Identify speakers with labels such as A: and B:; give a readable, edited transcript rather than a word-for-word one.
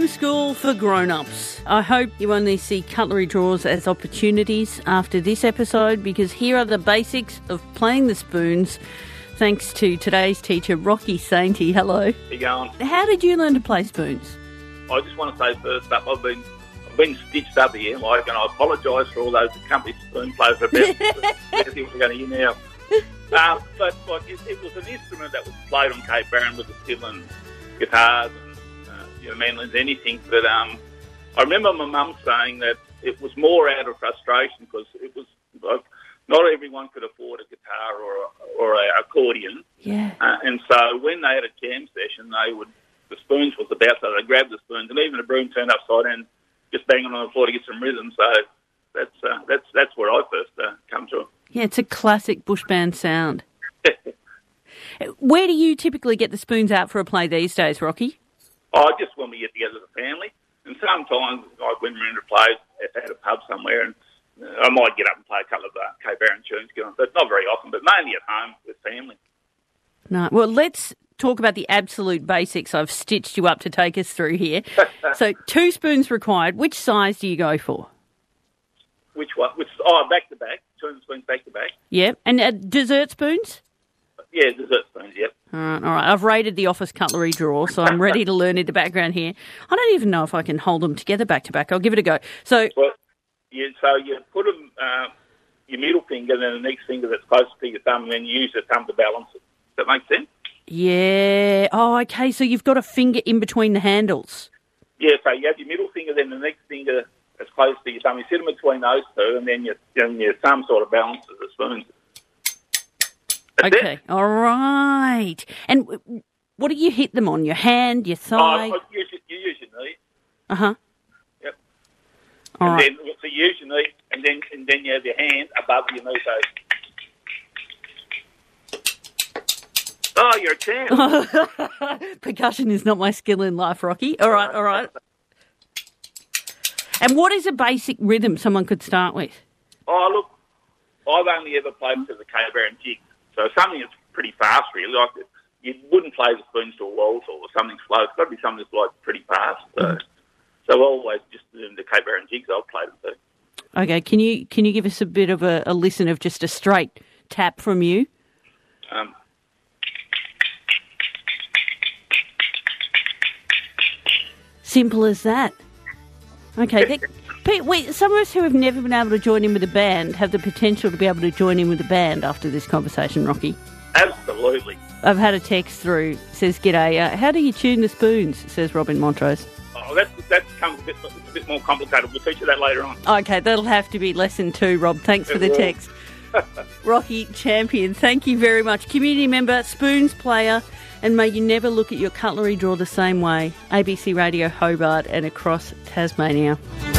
A: Homeschool for grown-ups. I hope you only see cutlery drawers as opportunities after this episode, because here are the basics of playing the spoons, thanks to today's teacher, Rocky Sainty. Hello.
B: How you going?
A: How did you learn to play spoons?
B: I just want to say first up, I've been stitched up here, and I apologise for all those company spoon players about what we're going to hear now. But it was an instrument that was played on Cape Barren with the fiddle and guitars and mandolins, anything. But I remember my mum saying that it was more out of frustration because it was like not everyone could afford a guitar or an accordion.
A: Yeah.
B: And so when they had a jam session, the spoons was about, so they grabbed the spoons, and even a broom turned upside down, just banging on the floor to get some rhythm. So that's where I first come to it.
A: Yeah, it's a classic bush band sound. Where do you typically get the spoons out for a play these days, Rocky?
B: Just when we get together as a family. And sometimes, like when we're in a play at a pub somewhere, and I might get up and play a couple of Cape Barren tunes, but not very often, but mainly at home with family.
A: No. Well, let's talk about the absolute basics. I've stitched you up to take us through here. So 2 spoons required. Which size do you go for?
B: Which one? Back to back. 2 spoons back to back.
A: Yep. And dessert spoons?
B: Yeah, dessert spoons, yep.
A: All right. I've raided the office cutlery drawer, so I'm ready to learn in the background here. I don't even know if I can hold them together back to back. I'll give it a go. So
B: you put them, your middle finger, and then the next finger that's closest to your thumb, and then you use your thumb to balance it. Does that make sense?
A: Yeah. Oh, okay. So you've got a finger in between the handles. Yeah,
B: so you have your middle finger, then the next finger that's close to your thumb. You sit them between those two, and then your thumb sort of balances the spoons. That's
A: okay.
B: it.
A: All right. And what do you hit them on? Your hand, your thigh?
B: You use your knee.
A: Uh-huh.
B: Yep.
A: All
B: and
A: right.
B: Then, so you use your knee, and then you have your hand above your knee. So, you're a champ.
A: Percussion is not my skill in life, Rocky. All right. And what is a basic rhythm someone could start with?
B: Oh, look, I've only ever played to the Cape Barren jig. So something that's pretty fast, really. Like you wouldn't play the spoons to a waltz or something slow. It's got to be something that's like pretty fast. So always just in the Cape Barren jigs I've played them to.
A: Okay, can you give us a bit of a listen of just a straight tap from you? Simple as that. Okay. Pete, some of us who have never been able to join in with a band have the potential to be able to join in with a band after this conversation, Rocky.
B: Absolutely.
A: I've had a text through, says, "G'day, how do you tune the spoons?" says Robin Montrose.
B: Oh, that becomes a bit more complicated. We'll teach you that later on.
A: Okay, that'll have to be lesson 2, Rob. Thanks for the text. Rocky Champion, thank you very much. Community member, spoons player, and may you never look at your cutlery drawer the same way. ABC Radio Hobart and across Tasmania.